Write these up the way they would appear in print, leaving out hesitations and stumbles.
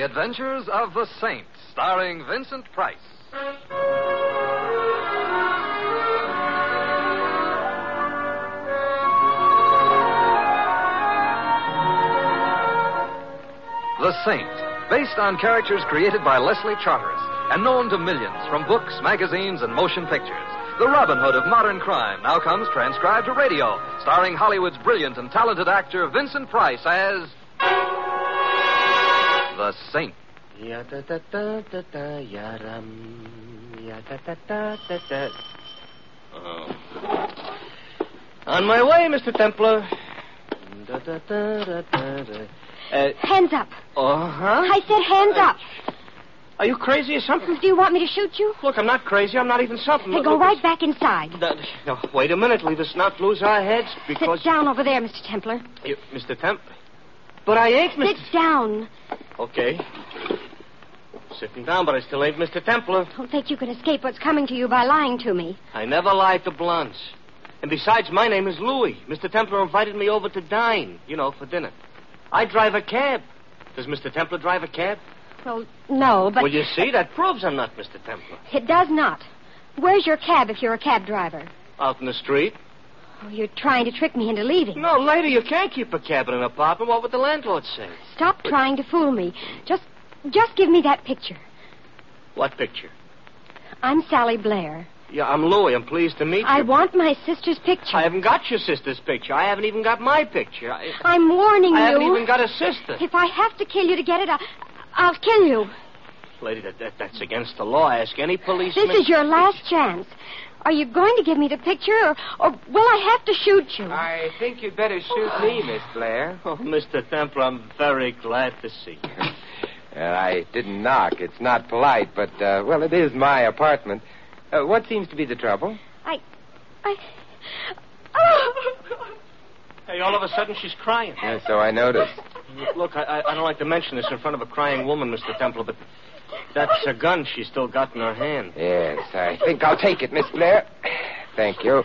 The Adventures of the Saint, starring Vincent Price. The Saint, based on characters created by Leslie Charteris and known to millions from books, magazines, and motion pictures. The Robin Hood of modern crime now comes transcribed to radio, starring Hollywood's brilliant and talented actor Vincent Price as The Saint. On my way, Mr. Templar. Hands up. Uh-huh. I said hands up. Are you crazy or something? Do you want me to shoot you? Look, I'm not crazy. I'm not even something. Hey, go right back inside. No, wait a minute. Leave us not lose our heads because... Sit down over there, Mr. Templar. Mr. Templar? But I ain't Mr... Sit down. Okay. Sitting down, but I still ain't Mr. Templar. Don't think you can escape what's coming to you by lying to me. I never lied to blondes. And besides, my name is Louis. Mr. Templar invited me over to dine, for dinner. I drive a cab. Does Mr. Templar drive a cab? Well, no, but... Well, you see, that proves I'm not Mr. Templar. It does not. Where's your cab if you're a cab driver? Out in the street. Oh, you're trying to trick me into leaving. No, lady, you can't keep a cab in an apartment. What would the landlord say? Stop trying to fool me. Just give me that picture. What picture? I'm Sally Blair. Yeah, I'm Louis. I'm pleased to meet you. I want my sister's picture. I haven't got your sister's picture. I haven't even got my picture. I'm warning you. I haven't even got a sister. If I have to kill you to get it, I'll kill you. Lady, that's against the law. Ask any policeman. This is your last chance. Are you going to give me the picture, or will I have to shoot you? I think you'd better shoot me, Miss Blair. Oh, Mr. Templar, I'm very glad to see you. I didn't knock. It's not polite, but, it is my apartment. What seems to be the trouble? Hey, all of a sudden she's crying. Yeah, so I noticed. Look, I don't like to mention this in front of a crying woman, Mr. Templar, but that's a gun she's still got in her hand. Yes, I think I'll take it, Miss Blair. Thank you.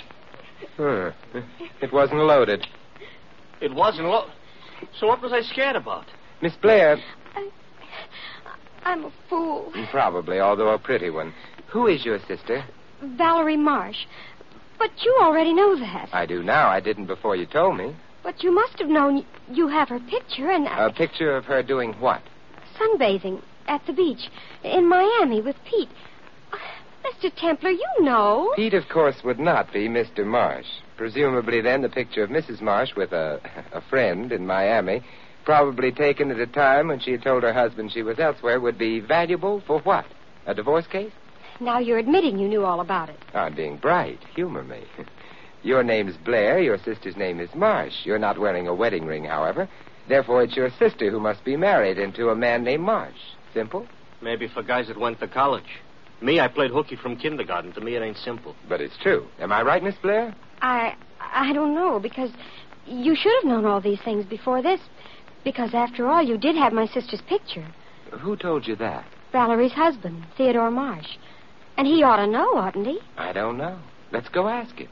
It wasn't loaded. It wasn't loaded? So what was I scared about? Miss Blair... I'm a fool. Probably, although a pretty one. Who is your sister? Valerie Marsh. But you already know that. I do now. I didn't before you told me. But you must have known you have her picture and... A picture of her doing what? Sunbathing at the beach in Miami with Pete. Mr. Templar, you know. Pete, of course, would not be Mr. Marsh. Presumably, then, the picture of Mrs. Marsh with a friend in Miami, probably taken at a time when she had told her husband she was elsewhere, would be valuable for what? A divorce case? Now you're admitting you knew all about it. I'm being bright. Humor me. Your name's Blair. Your sister's name is Marsh. You're not wearing a wedding ring, however. Therefore, it's your sister who must be married into a man named Marsh. Simple? Maybe for guys that went to college. Me, I played hooky from kindergarten. To me, it ain't simple. But it's true. Am I right, Miss Blair? I don't know, because you should have known all these things before this. Because, after all, you did have my sister's picture. Who told you that? Valerie's husband, Theodore Marsh. And he ought to know, oughtn't he? I don't know. Let's go ask him.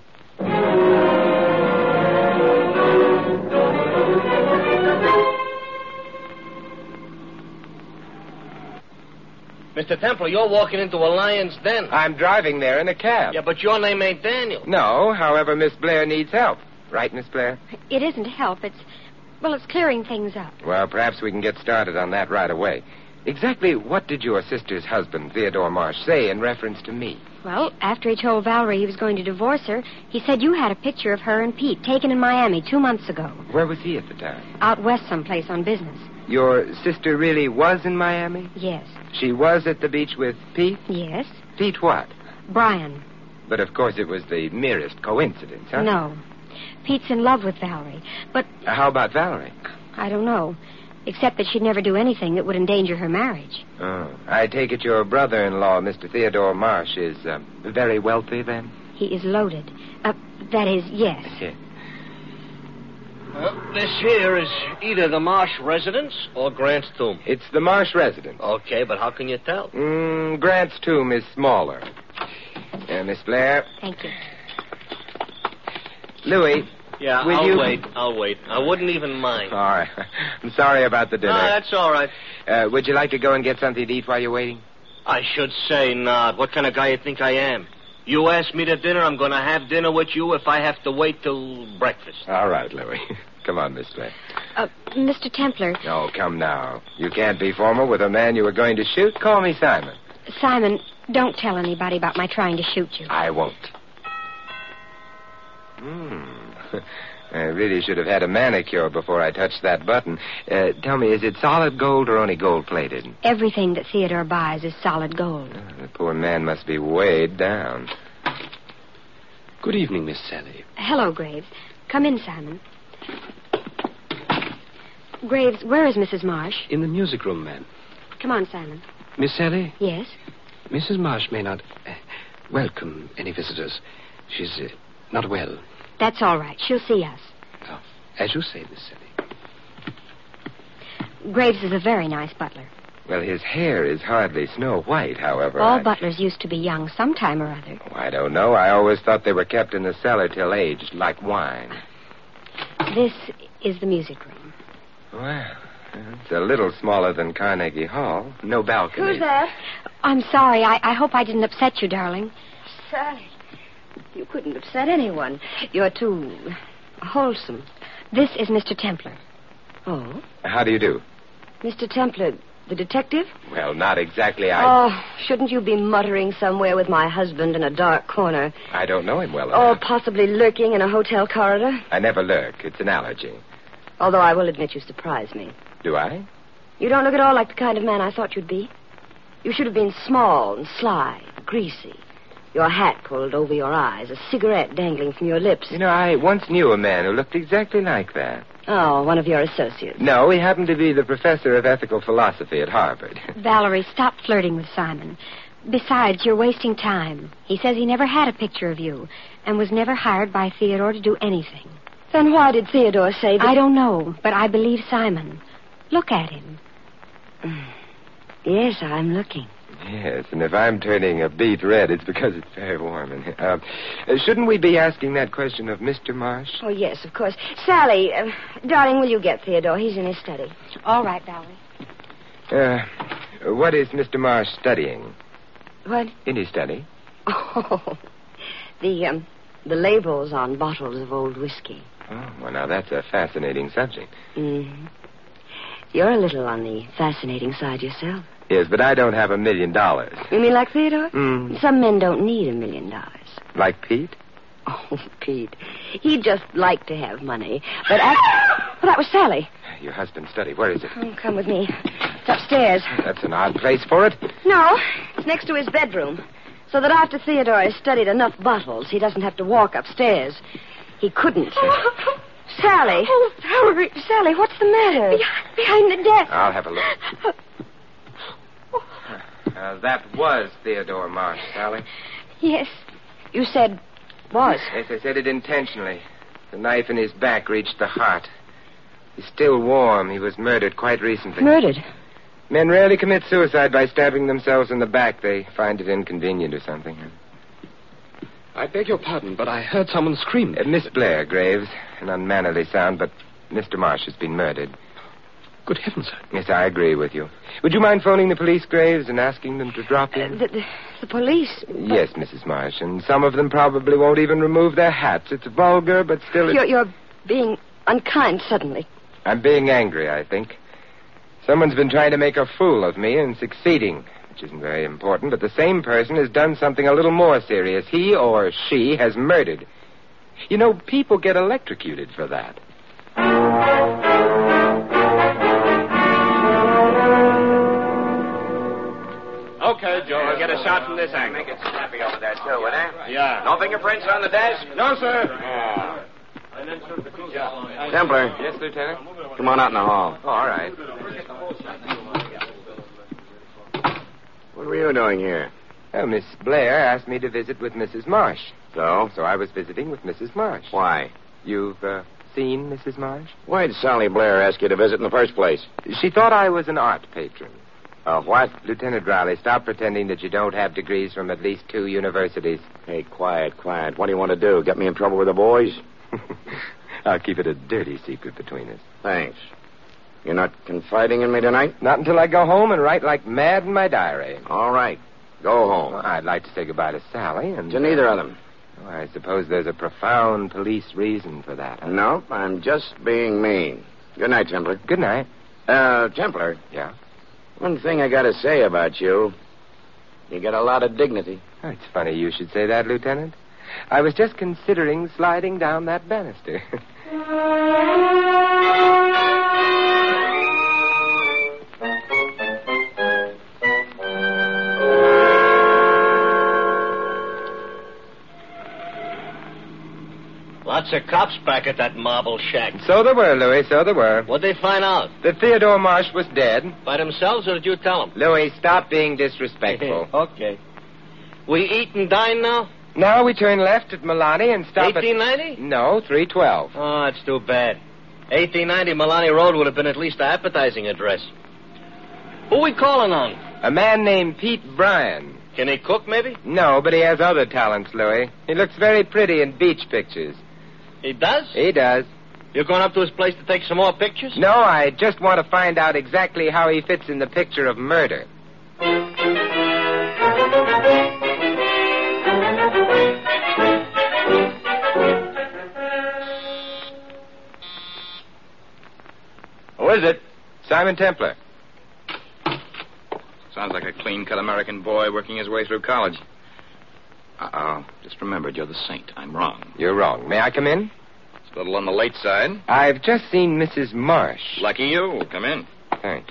Mr. Templar, you're walking into a lion's den. I'm driving there in a cab. Yeah, but your name ain't Daniel. No, however, Miss Blair needs help. Right, Miss Blair? It isn't help. It's clearing things up. Well, perhaps we can get started on that right away. Exactly what did your sister's husband, Theodore Marsh, say in reference to me? Well, after he told Valerie he was going to divorce her, he said you had a picture of her and Pete taken in Miami 2 months ago. Where was he at the time? Out west someplace on business. Your sister really was in Miami? Yes. She was at the beach with Pete? Yes. Pete what? Brian. But, of course, it was the merest coincidence, huh? No. Pete's in love with Valerie, but... How about Valerie? I don't know. Except that she'd never do anything that would endanger her marriage. Oh. I take it your brother-in-law, Mr. Theodore Marsh, is very wealthy, then? He is loaded. That is, yes. Well, this here is either the Marsh residence or Grant's tomb. It's the Marsh residence. Okay, but how can you tell? Grant's tomb is smaller. Miss Blair. Thank you. Louis, Yeah, I'll wait. I wouldn't even mind. All right. I'm sorry about the dinner. No, that's all right. Would you like to go and get something to eat while you're waiting? I should say not. What kind of guy you think I am? You ask me to dinner, I'm going to have dinner with you if I have to wait till breakfast. All right, Louie. Come on, Miss Blair. Mr. Templar. Oh, come now. You can't be formal with a man you were going to shoot. Call me Simon. Simon, don't tell anybody about my trying to shoot you. I won't. I really should have had a manicure before I touched that button. Tell me, is it solid gold or only gold-plated? Everything that Theodore buys is solid gold. The poor man must be weighed down. Good evening, Miss Sally. Hello, Graves. Come in, Simon. Graves, where is Mrs. Marsh? In the music room, ma'am. Come on, Simon. Miss Sally? Yes? Mrs. Marsh may not welcome any visitors. She's not well. That's all right. She'll see us. Oh, as you say, Miss Sally. Graves is a very nice butler. Well, his hair is hardly Snow White, however. All butlers used to be young sometime or other. Oh, I don't know. I always thought they were kept in the cellar till aged, like wine. This is the music room. Well, it's a little smaller than Carnegie Hall. No balcony. Who's that? I'm sorry. I hope I didn't upset you, darling. Sally, you couldn't upset anyone. You're too wholesome. This is Mr. Templar. Oh? How do you do? Mr. Templar, the detective? Well, not exactly. Oh, shouldn't you be muttering somewhere with my husband in a dark corner? I don't know him well Or enough. possibly lurking in a hotel corridor? I never lurk. It's an allergy. Although I will admit you surprise me. Do I? You don't look at all like the kind of man I thought you'd be. You should have been small and sly, greasy. Your hat pulled over your eyes, a cigarette dangling from your lips. You know, I once knew a man who looked exactly like that. Oh, one of your associates. No, he happened to be the professor of ethical philosophy at Harvard. Valerie, stop flirting with Simon. Besides, you're wasting time. He says he never had a picture of you and was never hired by Theodore to do anything. Then why did Theodore say that? I don't know, but I believe Simon. Look at him. Yes, I'm looking. Yes, and if I'm turning a beet red, it's because it's very warm in here. Shouldn't we be asking that question of Mr. Marsh? Oh, yes, of course. Sally, darling, will you get Theodore? He's in his study. All right, Valerie. What is Mr. Marsh studying? What? In his study? Oh, the labels on bottles of old whiskey. Oh, well, now that's a fascinating subject. Mm-hmm. You're a little on the fascinating side yourself. Yes, but I don't have $1 million. You mean like Theodore? Mm. Some men don't need $1 million. Like Pete? Oh, Pete. He'd just like to have money. But well, that was Sally. Your husband's study. Where is it? Oh, come with me. It's upstairs. That's an odd place for it. No, it's next to his bedroom. So that after Theodore has studied enough bottles, he doesn't have to walk upstairs. He couldn't. Sally. Oh, Valerie. Sally, what's the matter? Behind the desk. I'll have a look. That was Theodore Marsh, Sally. Yes. You said was. Yes, I said it intentionally. The knife in his back reached the heart. He's still warm. He was murdered quite recently. Murdered? Men rarely commit suicide by stabbing themselves in the back. They find it inconvenient or something. I beg your pardon, but I heard someone scream. Miss Blair, Graves. An unmannerly sound, but Mr. Marsh has been murdered. Good heavens, sir. Yes, I agree with you. Would you mind phoning the police, Graves, and asking them to drop in? The police? Yes, Mrs. Marsh, and some of them probably won't even remove their hats. It's vulgar, but still... You're being unkind suddenly. I'm being angry, I think. Someone's been trying to make a fool of me and succeeding, which isn't very important, but the same person has done something a little more serious. He or she has murdered. You know, people get electrocuted for that. Okay, Joe, I'll get a shot from this angle. Make it snappy over there, too, would you? Yeah. No fingerprints on the desk? No, sir. Templar. Yes, Lieutenant? Come on out in the hall. Oh, all right. What were you doing here? Well, Miss Blair asked me to visit with Mrs. Marsh. So? So I was visiting with Mrs. Marsh. Why? You've seen Mrs. Marsh? Why'd Sally Blair ask you to visit in the first place? She thought I was an art patron. What? Lieutenant Riley, stop pretending that you don't have degrees from at least 2 universities. Hey, quiet. What do you want to do? Get me in trouble with the boys? I'll keep it a dirty secret between us. Thanks. You're not confiding in me tonight? Not until I go home and write like mad in my diary. All right. Go home. Well, I'd like to say goodbye to Sally and... To neither of them. Oh, I suppose there's a profound police reason for that. Huh? Nope, I'm just being mean. Good night, Templar. Good night. Templar. Yeah? One thing I gotta say about you. You got a lot of dignity. Oh, it's funny you should say that, Lieutenant. I was just considering sliding down that banister. Lots of cops back at that marble shack. So there were, Louis, so there were. What'd they find out? That Theodore Marsh was dead. By themselves, or did you tell them? Louis, stop being disrespectful. Okay. We eat and dine now? Now we turn left at Milani and stop 1890? No, 312. Oh, that's too bad. 1890 Milani Road would have been at least an appetizing address. Who we calling on? A man named Pete Bryan. Can he cook, maybe? No, but he has other talents, Louis. He looks very pretty in beach pictures. He does? He does. You're going up to his place to take some more pictures? No, I just want to find out exactly how he fits in the picture of murder. Who is it? Simon Templar. Sounds like a clean-cut American boy working his way through college. Uh-oh. Just remembered you're the saint. I'm wrong. You're wrong. May I come in? It's a little on the late side. I've just seen Mrs. Marsh. Lucky you. Come in. Thanks.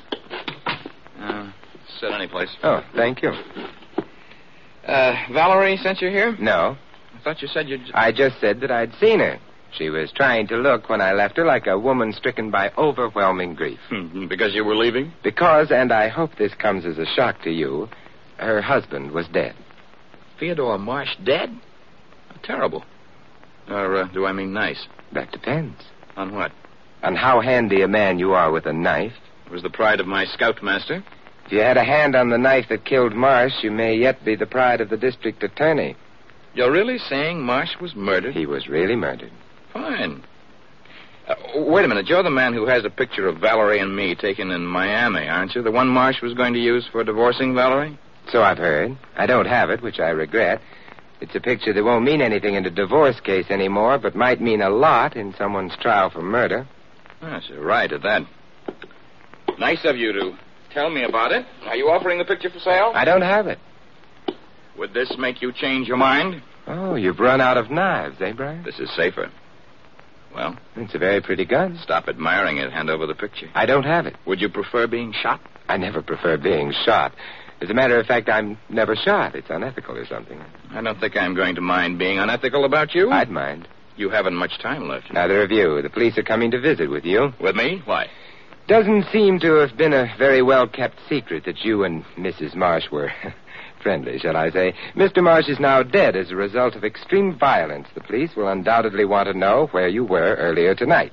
Sit any place. Oh, thank you. Valerie sent you here? No. I thought you said you'd... I just said that I'd seen her. She was trying to look when I left her like a woman stricken by overwhelming grief. Because you were leaving? Because, and I hope this comes as a shock to you, her husband was dead. Theodore Marsh dead? Oh, terrible. Or do I mean nice? That depends. On what? On how handy a man you are with a knife. It was the pride of my scoutmaster. If you had a hand on the knife that killed Marsh, you may yet be the pride of the district attorney. You're really saying Marsh was murdered? He was really murdered. Fine. Wait a minute. You're the man who has a picture of Valerie and me taken in Miami, aren't you? The one Marsh was going to use for divorcing Valerie? So I've heard. I don't have it, which I regret. It's a picture that won't mean anything in a divorce case anymore, but might mean a lot in someone's trial for murder. Yes, you're right at that. Nice of you to tell me about it. Are you offering the picture for sale? I don't have it. Would this make you change your mind? Oh, you've run out of knives, eh, Brian? This is safer. Well? It's a very pretty gun. Stop admiring it. Hand over the picture. I don't have it. Would you prefer being shot? I never prefer being shot. As a matter of fact, I'm never shot. It's unethical or something. I don't think I'm going to mind being unethical about you. I'd mind. You haven't much time left. Neither of you. The police are coming to visit with you. With me? Why? Doesn't seem to have been a very well-kept secret that you and Mrs. Marsh were friendly, shall I say. Mr. Marsh is now dead as a result of extreme violence. The police will undoubtedly want to know where you were earlier tonight.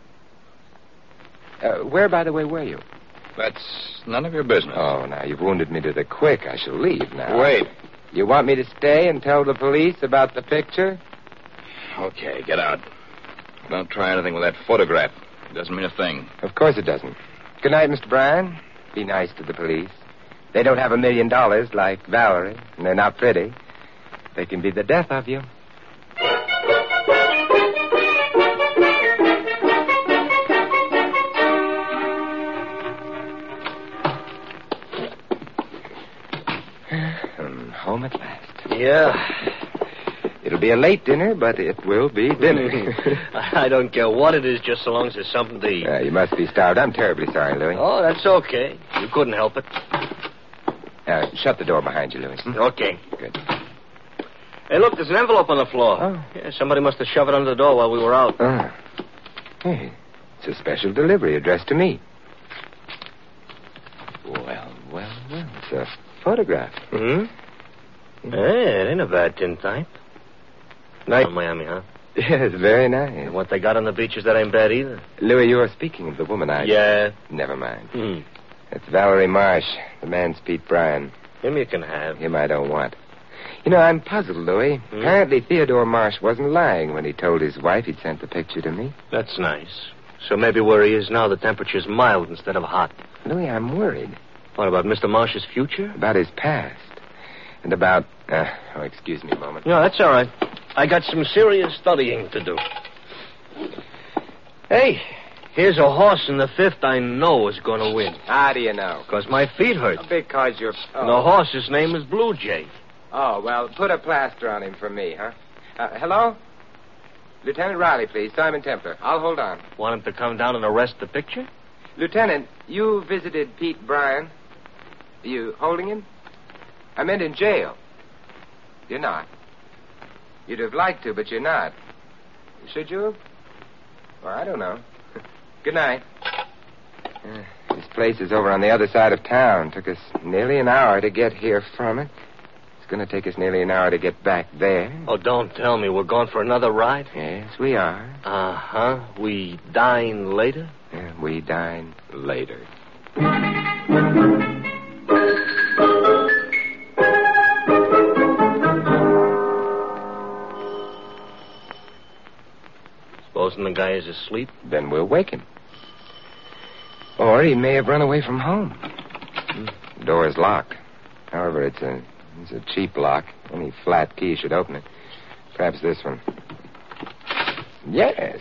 Where, by the way, were you? That's none of your business. Oh, now, you've wounded me to the quick. I shall leave now. Wait. You want me to stay and tell the police about the picture? Okay, get out. Don't try anything with that photograph. It doesn't mean a thing. Of course it doesn't. Good night, Mr. Bryan. Be nice to the police. They don't have $1 million like Valerie, and they're not pretty. They can be the death of you. Home at last. Yeah. It'll be a late dinner, but it will be dinner. I don't care what it is, just so long as there's something to eat. You must be starved. I'm terribly sorry, Louis. Oh, that's okay. You couldn't help it. Shut the door behind you, Louis. Okay. Good. Hey, look, there's an envelope on the floor. Oh. Yeah, somebody must have shoved it under the door while we were out. Hey, it's a special delivery addressed to me. Well. It's a photograph. Hey, it ain't a bad tin type. Nice Miami, huh? Yes, very nice. And what they got on the beaches, that ain't bad either. Louis, you are speaking of the woman I... Yeah. Never mind. It's Valerie Marsh. The man's Pete Bryan. Him you can have. Him I don't want. You know, I'm puzzled, Louis. Apparently Theodore Marsh wasn't lying when he told his wife he'd sent the picture to me. That's nice. So maybe where he is now, the temperature's mild instead of hot. Louis, I'm worried. What about Mr. Marsh's future? About his past. And about... excuse me a moment. No, that's all right. I got some serious studying to do. Hey, here's a horse in the fifth I know is going to win. How do you know? Because my feet hurt. Because you're... And the horse's name is Blue Jay. Oh, well, put a plaster on him for me, huh? Hello? Lieutenant Riley, please. Simon Templar. I'll hold on. Want him to come down and arrest the picture? Lieutenant, you visited Pete Bryan. Are you holding him? I meant in jail. You're not. You'd have liked to, but you're not. Should you have? Well, I don't know. Good night. This place is over on the other side of town. Took us nearly an hour to get here from it. It's going to take us nearly an hour to get back there. Oh, don't tell me we're going for another ride? Yes, we are. Uh-huh. We dine later? Yeah, we dine later. Supposing the guy is asleep? Then we'll wake him. Or he may have run away from home. The door is locked. However, it's a cheap lock. Any flat key should open it. Perhaps this one. Yes.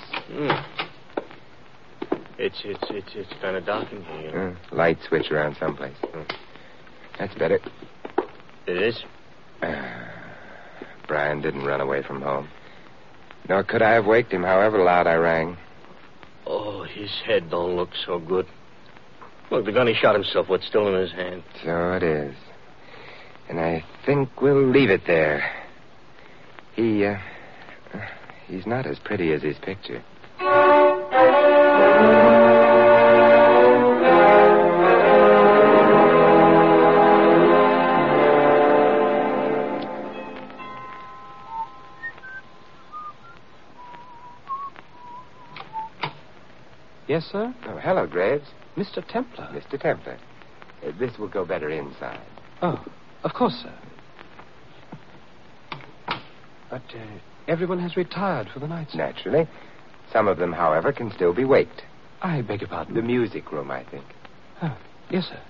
It's kind of dark in here. Light switch around someplace. That's better. It is? Brian didn't run away from home. Nor could I have waked him, however loud I rang. Oh, his head don't look so good. Look, the gun he shot himself with still in his hand. So it is. And I think we'll leave it there. He's not as pretty as his picture. Yes, sir? Oh, hello, Graves. Mr. Templar. Mr. Templar. This will go better inside. Oh, of course, sir. But everyone has retired for the night, sir. Naturally. Some of them, however, can still be waked. I beg your pardon? The music room, I think. Oh, yes, sir.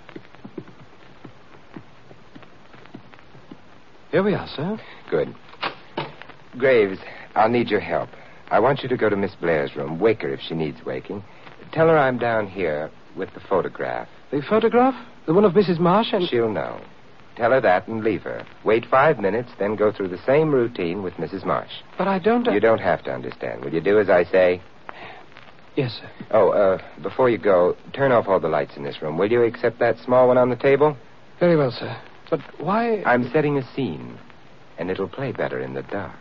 Here we are, sir. Good. Graves, I'll need your help. I want you to go to Miss Blair's room. Wake her if she needs waking. Tell her I'm down here with the photograph. The photograph? The one of Mrs. Marsh and... She'll know. Tell her that and leave her. Wait 5 minutes, then go through the same routine with Mrs. Marsh. But I don't... You don't have to understand. Will you do as I say? Yes, sir. Oh, before you go, turn off all the lights in this room, will you, except that small one on the table? Very well, sir. But why... I'm setting a scene, and it'll play better in the dark.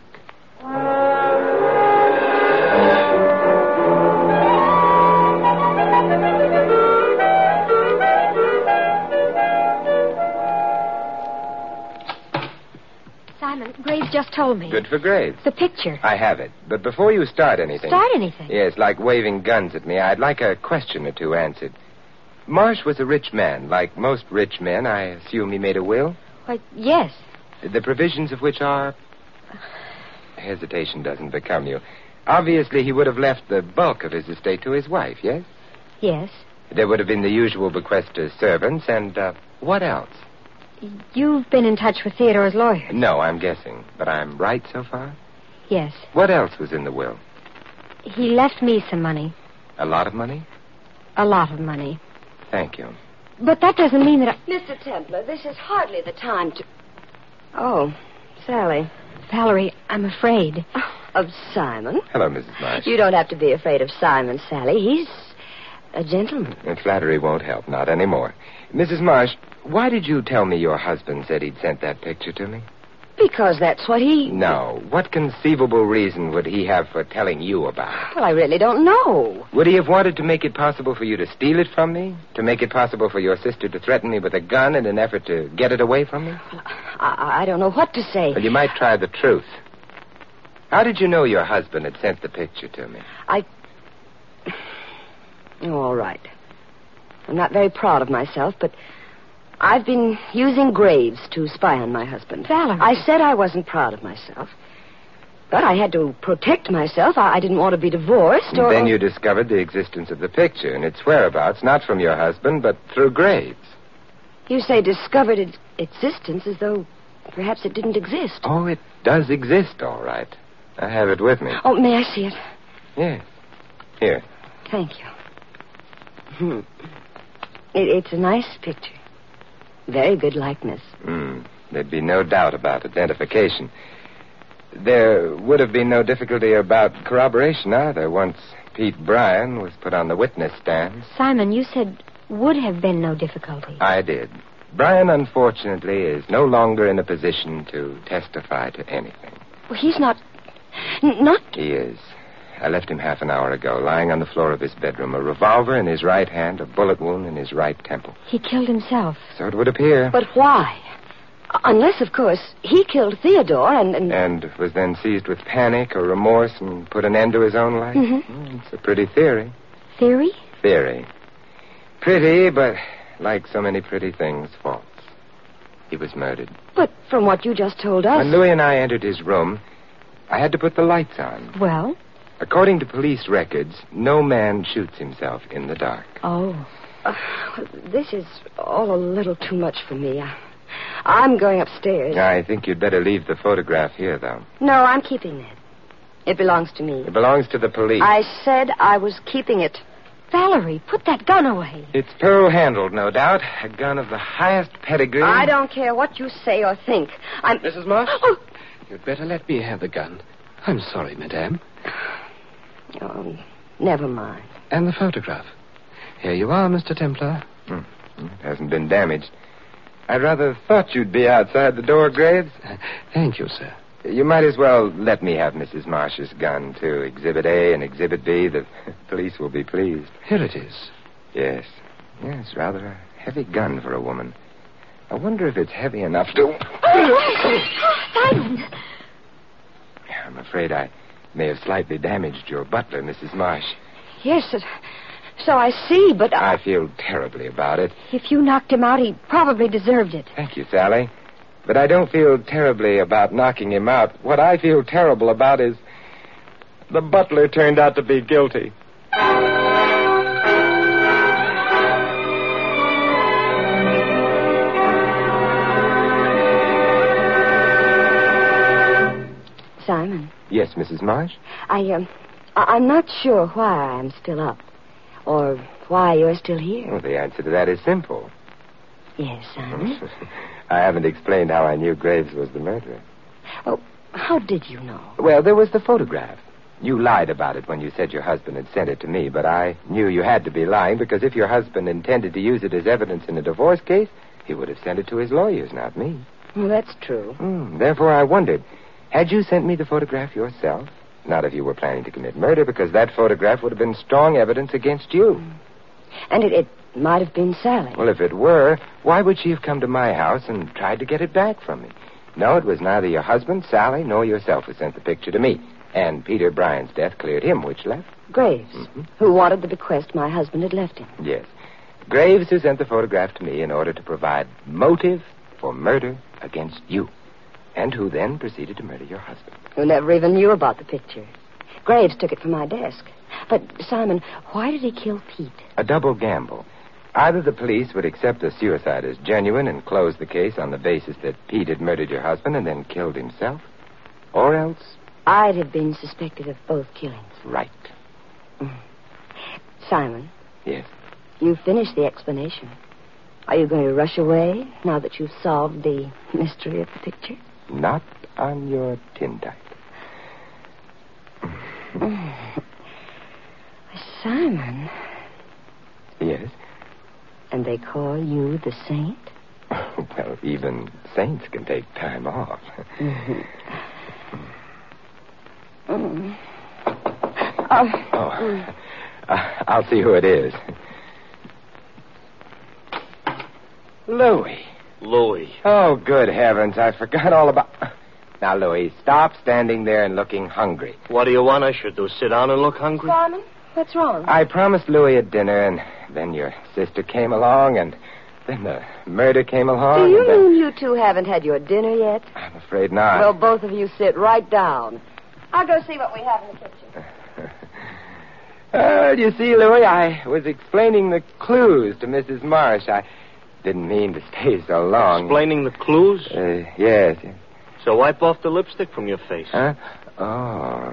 Simon, Graves just told me. Good for Graves. The picture. I have it. But before you start anything... Start anything? Yes, like waving guns at me, I'd like a question or two answered. Marsh was a rich man. Like most rich men, I assume he made a will? Why, yes. The provisions of which are... Hesitation doesn't become you. Obviously, he would have left the bulk of his estate to his wife, yes? Yes. There would have been the usual bequest to servants, and what else? You've been in touch with Theodore's lawyer. No, I'm guessing. But I'm right so far? Yes. What else was in the will? He left me some money. A lot of money? A lot of money. Thank you. But that doesn't mean that I... Mr. Templar, this is hardly the time to... Oh, Sally. Valerie, I'm afraid. Of Simon? Hello, Mrs. Marsh. You don't have to be afraid of Simon, Sally. He's a gentleman. Flattery won't help, not anymore. Mrs. Marsh, why did you tell me your husband said he'd sent that picture to me? Because that's what he... No. What conceivable reason would he have for telling you about it? Well, I really don't know. Would he have wanted to make it possible for you to steal it from me? To make it possible for your sister to threaten me with a gun in an effort to get it away from me? I don't know what to say. Well, you might try the truth. How did you know your husband had sent the picture to me? Oh, all right. I'm not very proud of myself, but I've been using Graves to spy on my husband. Valerie. I said I wasn't proud of myself. But I had to protect myself. I didn't want to be divorced or... Then you discovered the existence of the picture and its whereabouts, not from your husband, but through Graves. You say discovered its existence as though perhaps it didn't exist. Oh, it does exist, all right. I have it with me. Oh, may I see it? Yes. Here. Thank you. It's a nice picture. Very good likeness. There'd be no doubt about identification. There would have been no difficulty about corroboration either once Pete Bryan was put on the witness stand. Simon, you said would have been no difficulty. I did. Bryan, unfortunately, is no longer in a position to testify to anything. Well, he's not... He is. I left him half an hour ago, lying on the floor of his bedroom, a revolver in his right hand, a bullet wound in his right temple. He killed himself. So it would appear. But why? Unless, of course, he killed Theodore And was then seized with panic or remorse and put an end to his own life? Mm-hmm. It's a pretty theory. Theory? Theory. Pretty, but like so many pretty things, false. He was murdered. But from what you just told us... When Louis and I entered his room, I had to put the lights on. Well? According to police records, no man shoots himself in the dark. Oh. This is all a little too much for me. I'm going upstairs. I think you'd better leave the photograph here, though. No, I'm keeping it. It belongs to me. It belongs to the police. I said I was keeping it. Valerie, put that gun away. It's pearl-handled, no doubt. A gun of the highest pedigree. I don't care what you say or think. Mrs. Marsh? Oh. You'd better let me have the gun. I'm sorry, madame. Oh, never mind. And the photograph. Here you are, Mr. Templar. It hasn't been damaged. I'd rather thought you'd be outside the door, Graves. Thank you, sir. You might as well let me have Mrs. Marsh's gun, too. Exhibit A and Exhibit B. The police will be pleased. Here it is. Yes. Yes, rather a heavy gun for a woman. I wonder if it's heavy enough to... Simon! I'm afraid I may have slightly damaged your butler, Mrs. Marsh. Yes, so I see, but... I feel terribly about it. If you knocked him out, he probably deserved it. Thank you, Sally. But I don't feel terribly about knocking him out. What I feel terrible about is the butler turned out to be guilty. Simon. Yes, Mrs. Marsh? I'm not sure why I'm still up. Or why you're still here. Well, the answer to that is simple. Yes, Simon. I haven't explained how I knew Graves was the murderer. Oh, how did you know? Well, there was the photograph. You lied about it when you said your husband had sent it to me, but I knew you had to be lying because if your husband intended to use it as evidence in a divorce case, he would have sent it to his lawyers, not me. Well, that's true. Therefore, I wondered, had you sent me the photograph yourself? Not if you were planning to commit murder, because that photograph would have been strong evidence against you. And it might have been Sally. Well, if it were, why would she have come to my house and tried to get it back from me? No, it was neither your husband, Sally, nor yourself who sent the picture to me. And Peter Bryan's death cleared him, which left? Graves, who wanted the bequest my husband had left him. Yes. Graves who sent the photograph to me in order to provide motive for murder against you. And who then proceeded to murder your husband. Who never even knew about the picture. Graves took it from my desk. But, Simon, why did he kill Pete? A double gamble. Either the police would accept the suicide as genuine and close the case on the basis that Pete had murdered your husband and then killed himself, or else... I'd have been suspected of both killings. Right. Simon. Yes? You finished the explanation. Are you going to rush away now that you've solved the mystery of the picture? Not on your tintype. Simon. Yes? And they call you the saint? Well, even saints can take time off. I'll see who it is. Louis. Louis. Oh, good heavens. I forgot all about... Now, Louis, stop standing there and looking hungry. What do you want I should do? Sit down and look hungry? Simon, what's wrong? I promised Louis a dinner, and then your sister came along, and Then the murder came along. Do you and mean you two haven't had your dinner yet? I'm afraid not. Well, both of you sit right down. I'll go see what we have in the kitchen. You see, Louis, I was explaining the clues to Mrs. Marsh. I didn't mean to stay so long. Explaining the clues? Yes. So wipe off the lipstick from your face. Huh? Oh.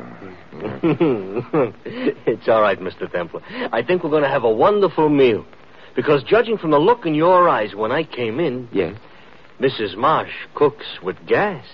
It's all right, Mr. Templar. I think we're going to have a wonderful meal. Because judging from the look in your eyes when I came in... Yes? Mrs. Marsh cooks with gas.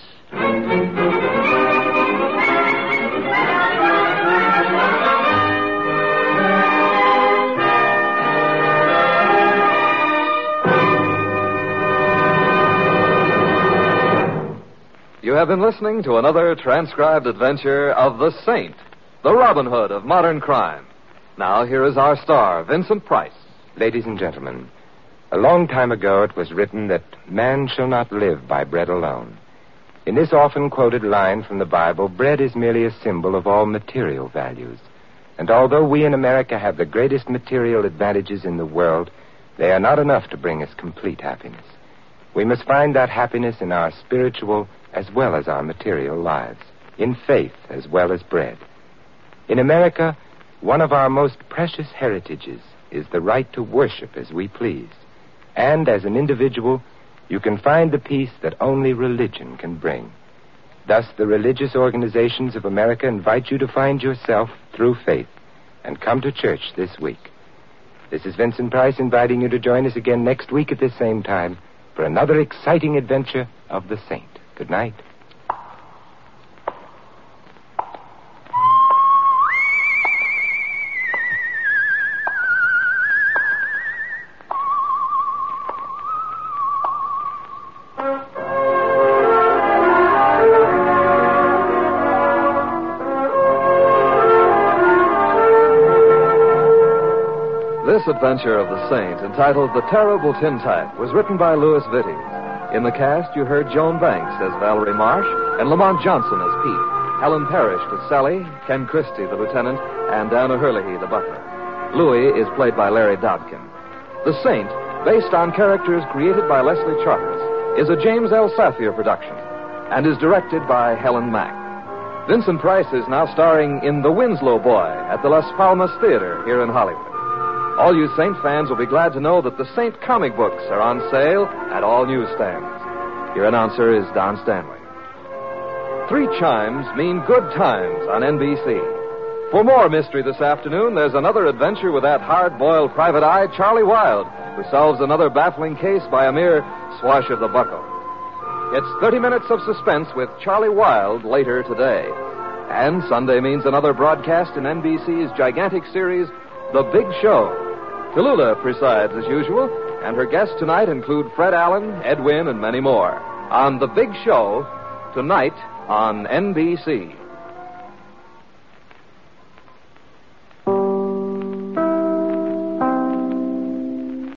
You have been listening to another transcribed adventure of the Saint, the Robin Hood of modern crime. Now, here is our star, Vincent Price. Ladies and gentlemen, a long time ago it was written that man shall not live by bread alone. In this often quoted line from the Bible, bread is merely a symbol of all material values. And although we in America have the greatest material advantages in the world, they are not enough to bring us complete happiness. We must find that happiness in our spiritual as well as our material lives, in faith as well as bread. In America, one of our most precious heritages is the right to worship as we please. And as an individual, you can find the peace that only religion can bring. Thus, the religious organizations of America invite you to find yourself through faith and come to church this week. This is Vincent Price inviting you to join us again next week at this same time for another exciting adventure of the Saint. Good night. This adventure of the Saint, entitled The Terrible Tintype, was written by Louis Vittes. In the cast, you heard Joan Banks as Valerie Marsh and Lamont Johnson as Pete, Helen Parrish as Sally, Ken Christie the lieutenant, and Anna Hurley the butler. Louis is played by Larry Dobkin. The Saint, based on characters created by Leslie Charteris, is a James L. Safier production and is directed by Helen Mack. Vincent Price is now starring in The Winslow Boy at the Las Palmas Theater here in Hollywood. All you Saint fans will be glad to know that the Saint comic books are on sale at all newsstands. Your announcer is Don Stanley. 3 chimes mean good times on NBC. For more mystery this afternoon, there's another adventure with that hard-boiled private eye, Charlie Wilde, who solves another baffling case by a mere swash of the buckle. It's 30 minutes of suspense with Charlie Wilde later today. And Sunday means another broadcast in NBC's gigantic series, The Big Show. Tallulah presides as usual, and her guests tonight include Fred Allen, Ed Wynn, and many more. On The Big Show, tonight on NBC.